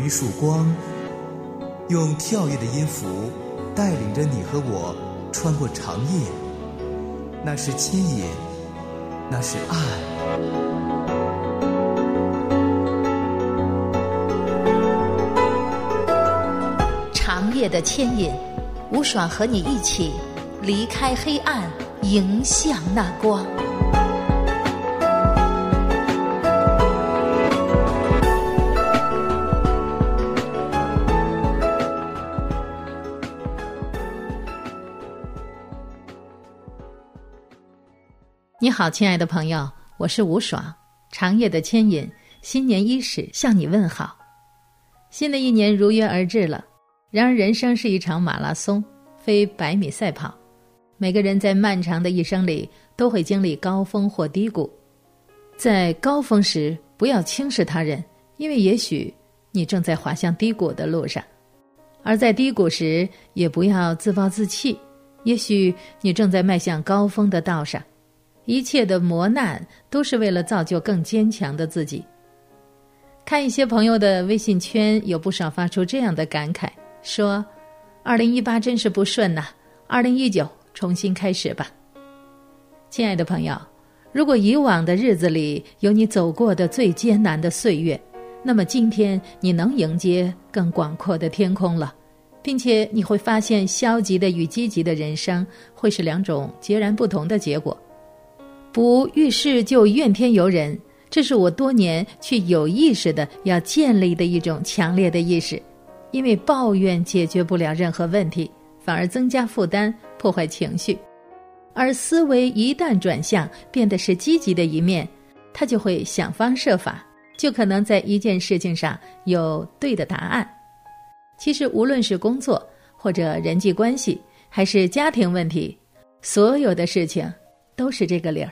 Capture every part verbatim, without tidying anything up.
一束光，用跳跃的音符带领着你和我穿过长夜。那是牵引，那是爱。 长夜的牵引，吴爽和你一起离开黑暗，迎向那光。你好，亲爱的朋友，我是吴爽。长夜的牵引，新年伊始，向你问好。新的一年如约而至了，然而人生是一场马拉松，非百米赛跑。每个人在漫长的一生里都会经历高峰或低谷。在高峰时不要轻视他人，因为也许你正在滑向低谷的路上。而在低谷时也不要自暴自弃，也许你正在迈向高峰的道上。一切的磨难都是为了造就更坚强的自己。看一些朋友的微信圈，有不少发出这样的感慨，说二零一八真是不顺呐、啊、二零一九重新开始吧。亲爱的朋友，如果以往的日子里有你走过的最艰难的岁月，那么今天你能迎接更广阔的天空了，并且你会发现消极的与积极的人生会是两种截然不同的结果。不遇事就怨天尤人，这是我多年去有意识的要建立的一种强烈的意识。因为抱怨解决不了任何问题，反而增加负担，破坏情绪。而思维一旦转向，变得是积极的一面，他就会想方设法，就可能在一件事情上有对的答案。其实无论是工作或者人际关系，还是家庭问题，所有的事情都是这个理儿。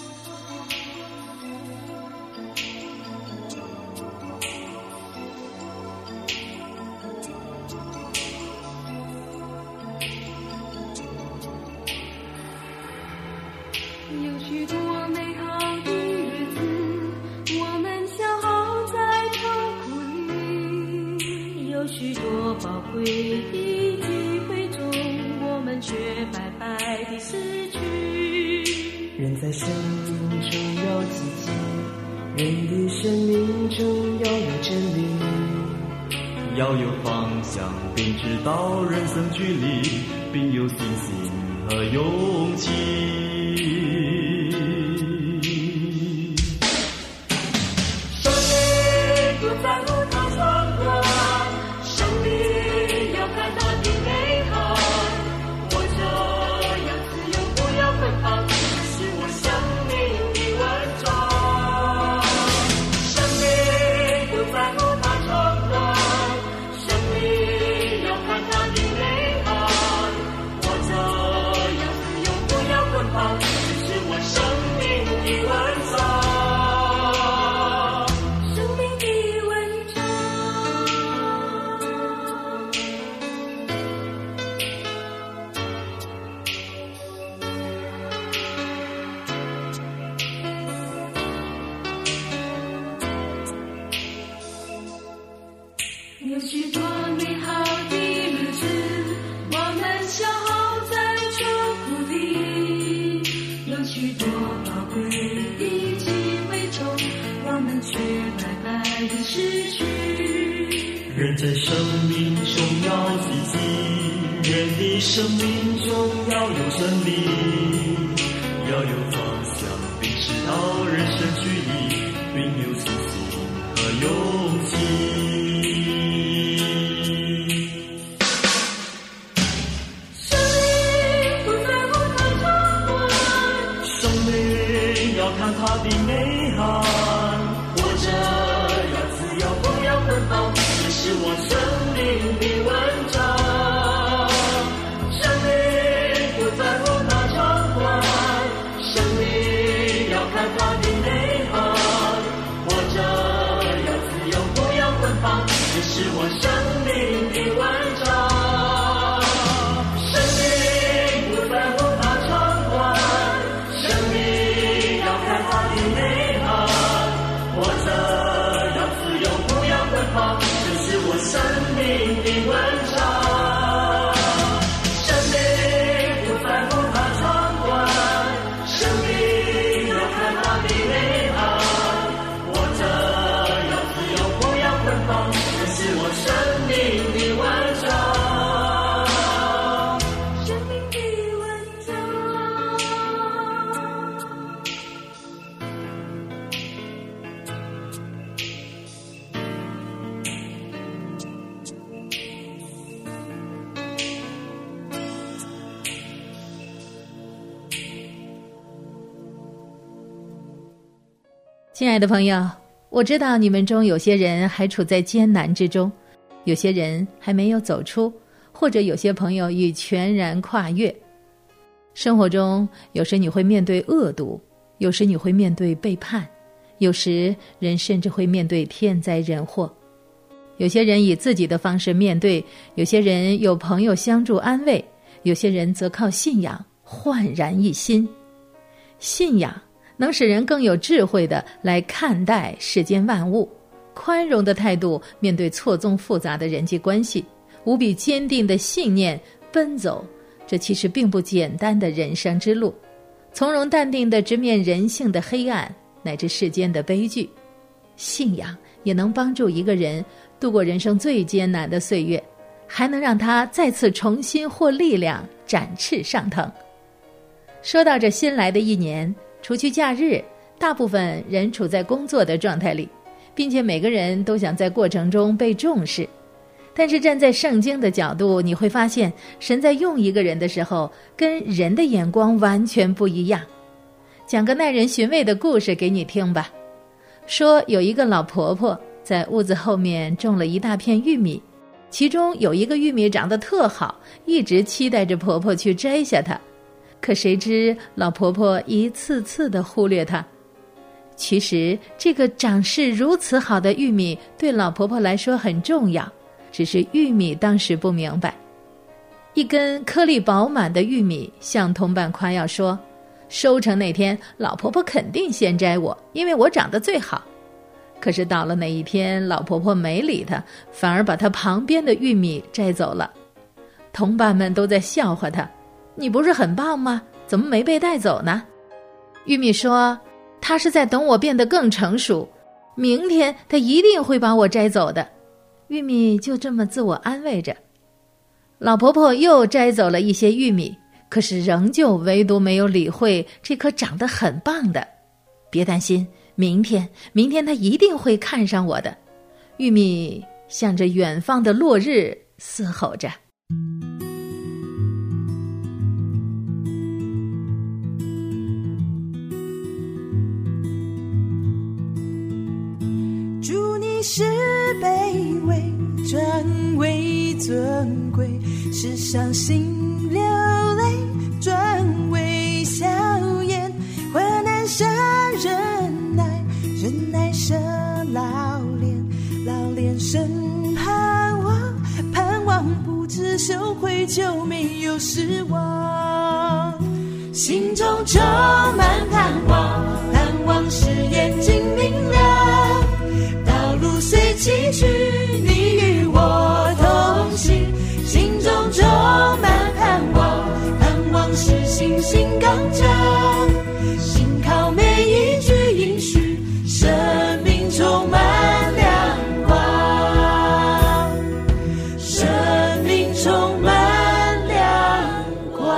有许多美好的日子，我们消耗在痛苦里；有许多宝贵的机会中，我们却白白地失去。 人在生命中要积极，人的生命中要有真理， 要有方向，并知道人生距离，并有信心和勇气。 生命不在乎它长短，生命要看它的内涵。活着要自由，不要捆绑，这是我生命的文章。生命不在乎它长短，生命要看它的内涵。活着要自由，不要捆绑，这是我生命的文章。有许多美好的日子，我们消耗在愁苦里；有许多宝贵的机会中，我们却白白地失去。 人在生命中要积极，人的生命中要有真理，要有方向，并知道人生距离，并有信心和勇气。看它的内涵， 活着要自由，不要捆绑，这是我生命的文章。生命不在乎它长短，生命要看它的内涵。活着要自由，不要捆绑，这是我生命的文章。生命不在乎它长短，生命要看它的内涵。活着要自由，不要捆绑，这是我亲爱的朋友，我知道你们中有些人还处在艰难之中，有些人还没有走出，或者有些朋友已全然跨越。生活中有时你会面对恶毒，有时你会面对背叛，有时人甚至会面对天灾人祸。有些人以自己的方式面对，有些人有朋友相助安慰，有些人则靠信仰焕然一新。信仰能使人更有智慧地来看待世间万物，宽容的态度面对错综复杂的人际关系，无比坚定的信念奔走这其实并不简单的人生之路，从容淡定地直面人性的黑暗乃至世间的悲剧。信仰也能帮助一个人度过人生最艰难的岁月，还能让他再次重新获力量，展翅上腾。说到这新来的一年，除去假日，大部分人处在工作的状态里，并且每个人都想在过程中被重视。但是站在圣经的角度，你会发现神在用一个人的时候，跟人的眼光完全不一样。讲个耐人寻味的故事给你听吧。说有一个老婆婆在屋子后面种了一大片玉米，其中有一个玉米长得特好，一直期待着婆婆去摘下它。可谁知老婆婆一次次地忽略它。其实这个长势如此好的玉米对老婆婆来说很重要，只是玉米当时不明白。一根颗粒饱满的玉米向同伴夸耀说，收成那天老婆婆肯定先摘我，因为我长得最好。可是到了那一天，老婆婆没理她，反而把她旁边的玉米摘走了。同伴们都在笑话她，你不是很棒吗？怎么没被带走呢？玉米说，她是在等我变得更成熟，明天她一定会把我摘走的。玉米就这么自我安慰着。老婆婆又摘走了一些玉米，可是仍旧唯独没有理会这颗长得很棒的。别担心，明天明天她一定会看上我的。玉米向着远方的落日嘶吼着。 祝你是卑微转为尊贵，世上心流泪转为笑颜，患难生忍耐，忍耐生老练，老练生盼望，盼望不知羞愧就没有失望，心中充满盼望，盼望是眼睛明亮，道路虽崎岖，你与我同行，心中充满盼望，盼望是信心刚强，心靠每一句应许，生命充满亮光，生命充满亮光。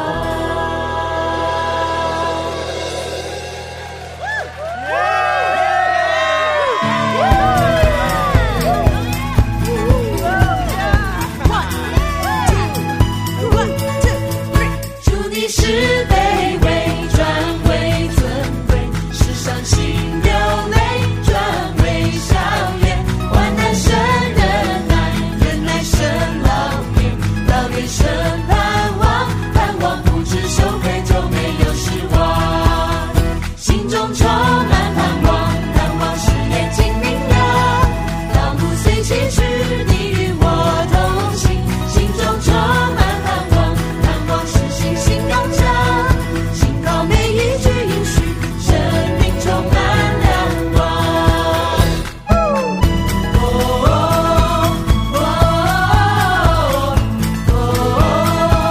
祝你是卑微转为尊贵，世上心流泪转为笑颜，患难生忍耐，忍耐生老练，老练生盼望，盼望不知羞愧就没有失望，心中充满盼望，盼望是眼睛明亮，道路虽崎岖，你与我同行，心中充满盼望，盼望是信心刚强，心靠每一句应许，生命充满亮光。哦哦哦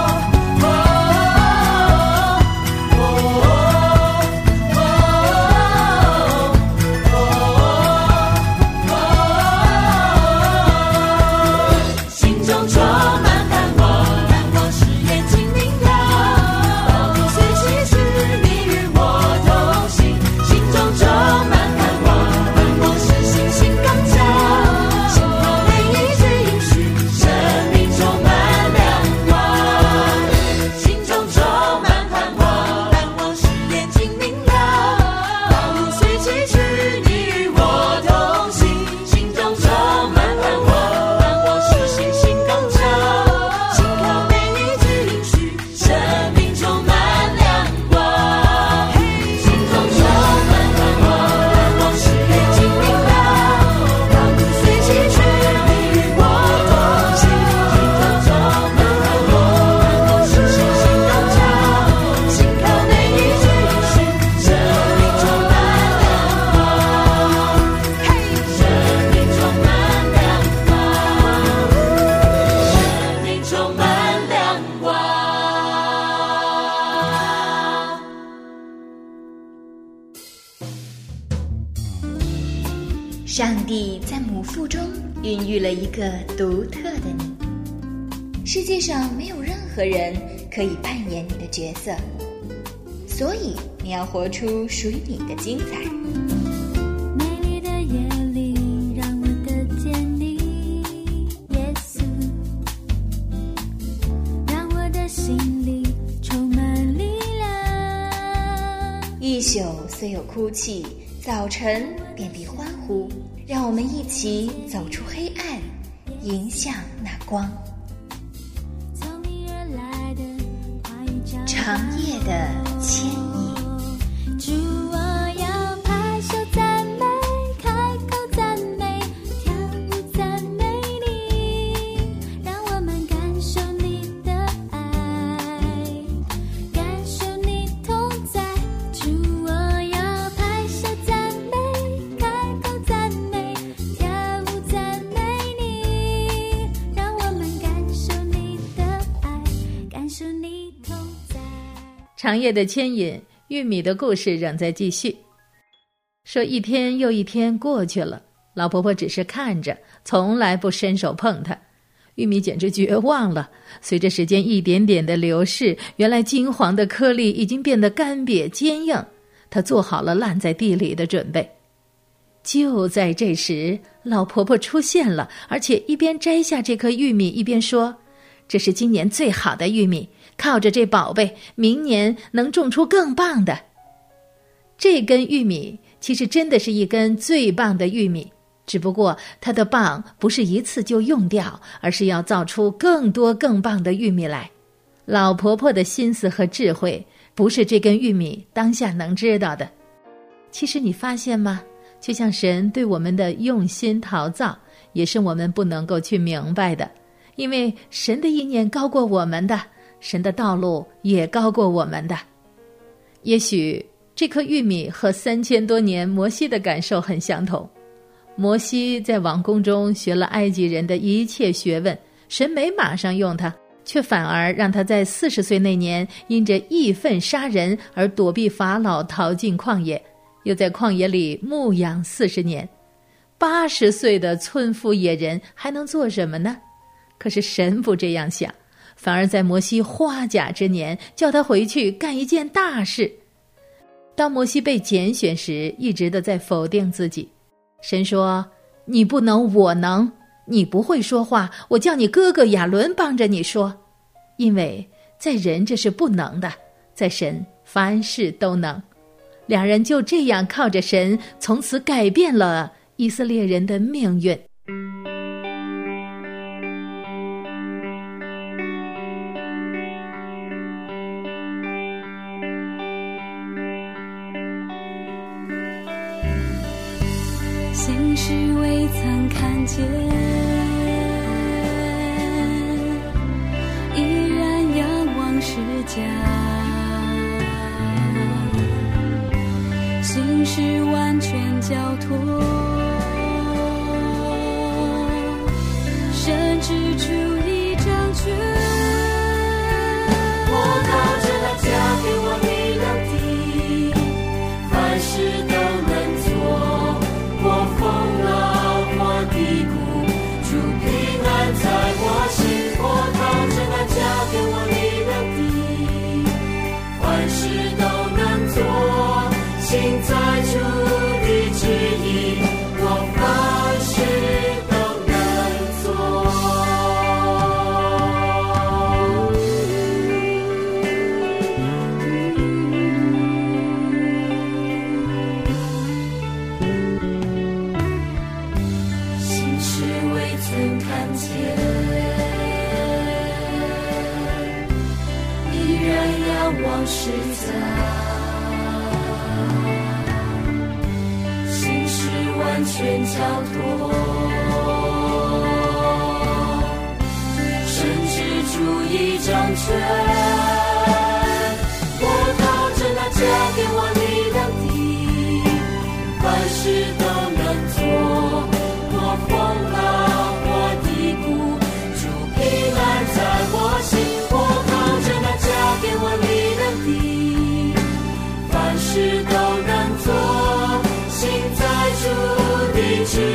哦哦上帝在母腹中孕育了一个独特的你，世界上没有任何人可以扮演你的角色，所以你要活出属于你的精彩。 美丽的夜里，让我的见你，耶稣，让我的心里充满力量。 一宿虽有哭泣，早晨便必欢呼，让我们一起走出黑暗，迎向那光。 从你而来的话语照长夜的牵引， 主，我要拍手赞美，开口赞美，跳舞赞美你，让我们感受你的爱，感受你同在。主，我要拍手赞美，开口赞美，跳舞赞美你，让我们感受你的爱，感受你同在。 长夜的牵引，玉米的故事仍在继续。说一天又一天过去了，老婆婆只是看着，从来不伸手碰它。玉米简直绝望了。随着时间一点点的流逝，原来金黄的颗粒已经变得干瘪坚硬，她做好了烂在地里的准备。就在这时，老婆婆出现了，而且一边摘下这颗玉米，一边说：“这是今年最好的玉米，靠着这宝贝，明年能种出更棒的。”这根玉米其实真的是一根最棒的玉米，只不过它的棒不是一次就用掉，而是要造出更多更棒的玉米来。老婆婆的心思和智慧，不是这根玉米当下能知道的。其实你发现吗？就像神对我们的用心陶造，也是我们不能够去明白的。因为神的意念高过我们的，神的道路也高过我们的。也许这颗玉米和三千多年摩西的感受很相同。摩西在王宫中学了埃及人的一切学问，神没马上用他，却反而让他在四十岁那年因着义愤杀人而躲避法老，逃进旷野，又在旷野里牧养四十年。八十岁的村妇野人还能做什么呢？可是神不这样想，反而在摩西花甲之年叫他回去干一件大事。当摩西被拣选时，一直都在否定自己。神说：“你不能，我能；你不会说话，我叫你哥哥亚伦帮着你说。因为在人这是不能的，在神凡事都能。”两人就这样靠着神，从此改变了以色列人的命运。 心事未曾看见，依然仰望世家，心事完全交托，甚至出一张权， 我靠着那加给我力量的，凡事都能做，过风浪或低谷，主平安在我心。我靠着那加给我力量的，凡事都能做，心在主的旨意，我凡事都能做。心事未曾看见，依然仰望实在。完全交托，甚至主一掌权。我靠着那加给我力量的，凡事都能做，过风浪或低谷，主平安在我心。我靠着那加给我力量的，凡事都能做，心在主的旨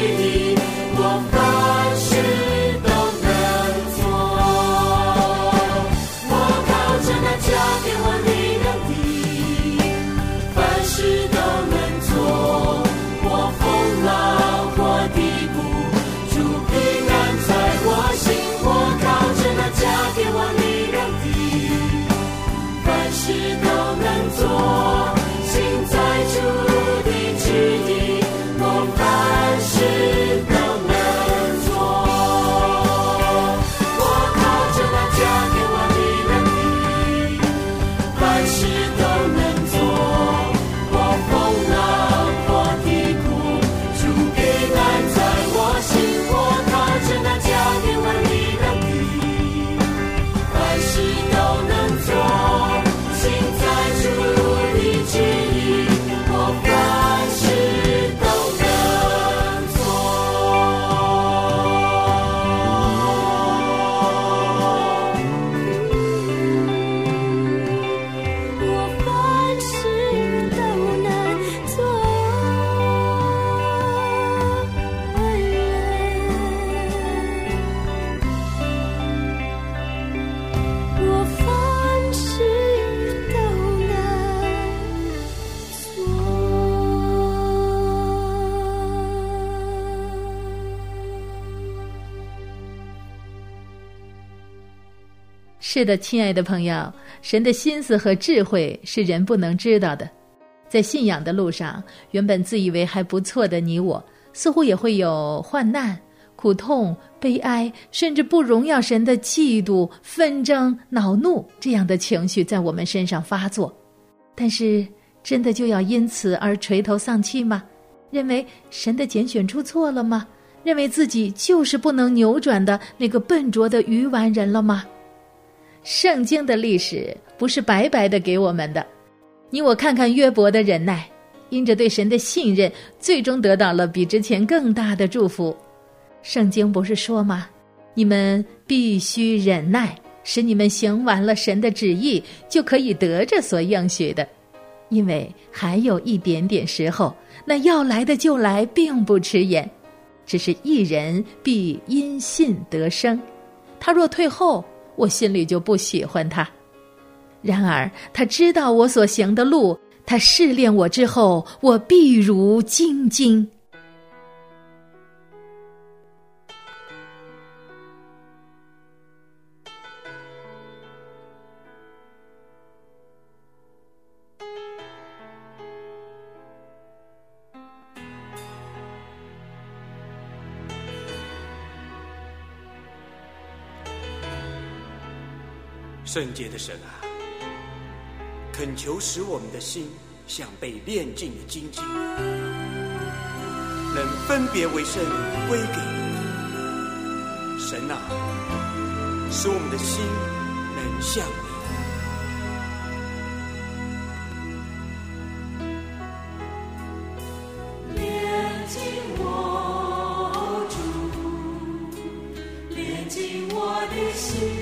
是的，亲爱的朋友，神的心思和智慧是人不能知道的。在信仰的路上，原本自以为还不错的你我，似乎也会有患难、苦痛、悲哀，甚至不荣耀神的嫉妒、纷争、恼怒这样的情绪在我们身上发作。但是真的就要因此而垂头丧气吗？认为神的拣选出错了吗？认为自己就是不能扭转的那个笨拙的愚顽人了吗？圣经的历史不是白白的给我们的，你我看看约伯的忍耐，因着对神的信任，最终得到了比之前更大的祝福。圣经不是说吗？你们必须忍耐，使你们行完了神的旨意，就可以得着所应许的。因为还有一点点时候，那要来的就来，并不迟延。只是一人必因信得生，他若退后，我心里就不喜欢他。然而他知道我所行的路，他试炼我之后，我必如精金。 圣洁的神啊，恳求使我们的心像被炼净的金晶，能分别为圣归给你。神啊，使我们的心能像你。炼净我主，炼净我的心。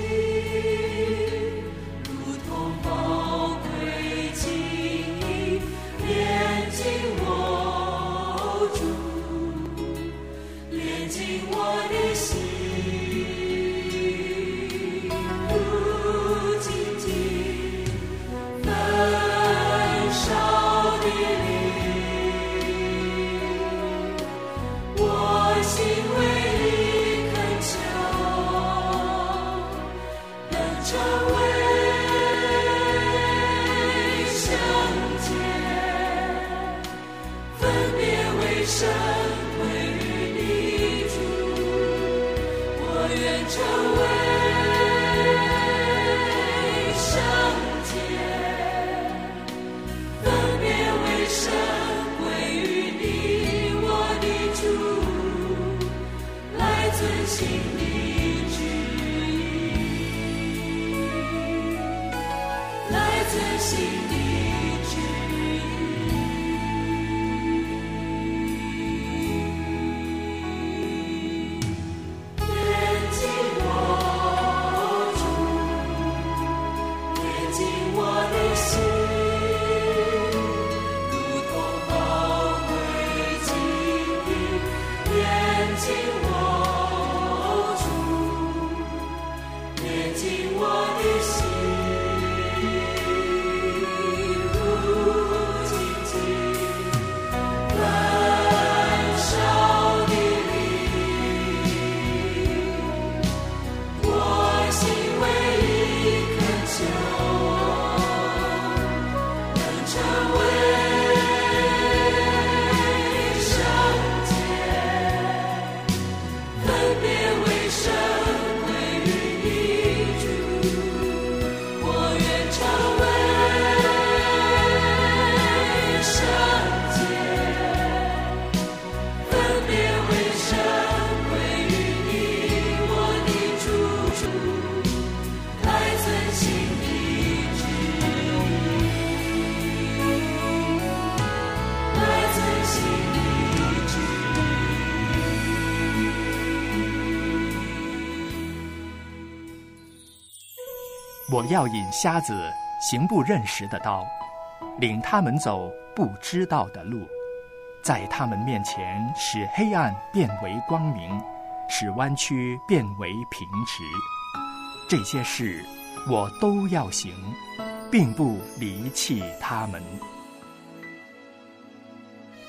我要引瞎子行不认识的刀，领他们走不知道的路，在他们面前使黑暗变为光明，使弯曲变为平直。这些事我都要行，并不离弃他们。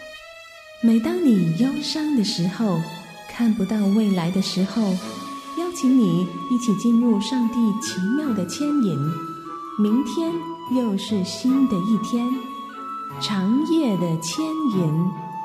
每当你忧伤的时候，看不到未来的时候，要请你一起进入上帝奇妙的牵引。明天又是新的一天，长夜的牵引。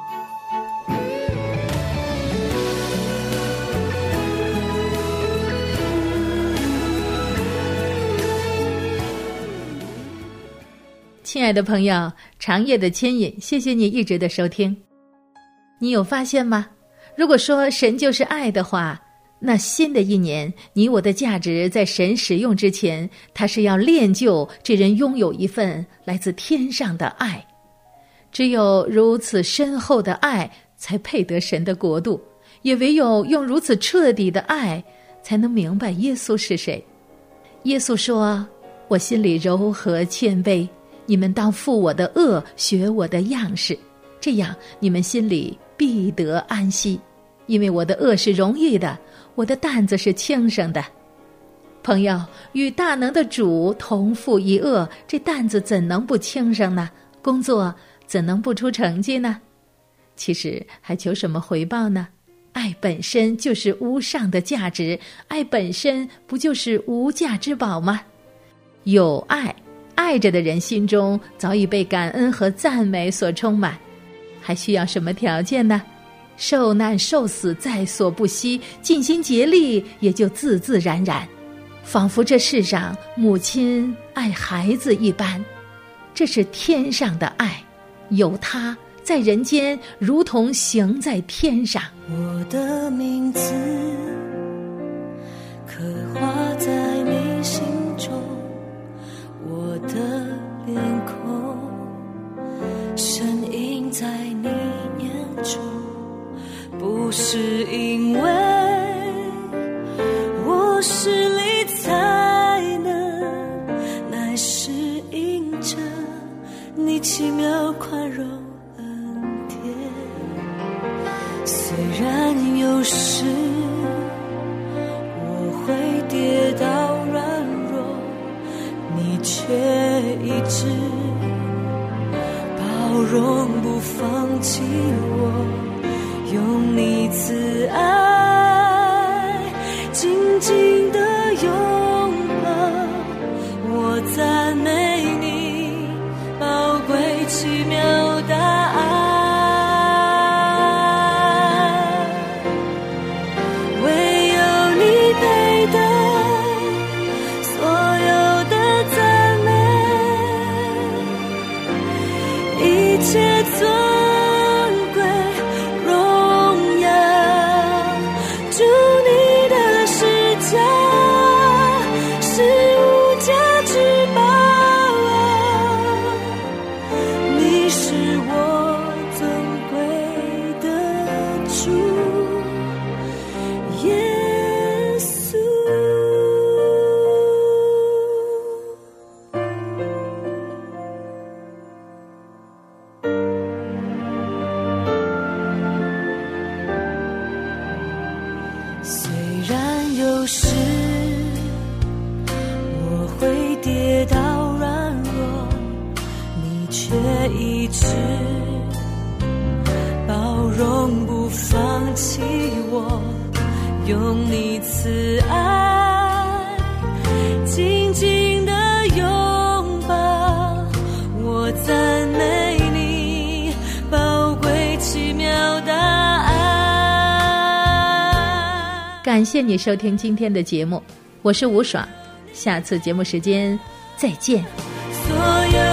亲爱的朋友，长夜的牵引，谢谢你一直的收听。你有发现吗？如果说神就是爱的话，那新的一年，你我的价值在神使用之前，他是要练就这人拥有一份来自天上的爱。只有如此深厚的爱，才配得神的国度，也唯有用如此彻底的爱，才能明白耶稣是谁。耶稣说，我心里柔和谦卑，你们当负我的恶，学我的样式，这样你们心里必得安息。因为我的恶是容易的，我的担子是轻省的。朋友，与大能的主同负一恶，这担子怎能不轻省呢？工作怎能不出成绩呢？其实还求什么回报呢？爱本身就是无上的价值，爱本身不就是无价之宝吗？有爱，爱着的人心中早已被感恩和赞美所充满，还需要什么条件呢？受难受死在所不惜，尽心竭力也就自自然然，仿佛这世上母亲爱孩子一般。这是天上的爱，有它在人间如同行在天上。 我的名字刻画在你心中，我的脸孔深印在你眼中，不是因为我实力才能，乃是因着你奇妙宽容恩典。虽然有时我会跌倒软弱，你却一直包容不放弃我，用你慈爱紧紧地拥抱我，赞美你宝贵奇妙的爱。唯有你配得所有的赞美，一切尊一直包容不放弃我，用你慈爱紧紧地拥抱我，赞美你宝贵奇妙的爱。 感谢你收听今天的节目，我是吴爽，下次节目时间再见。 所有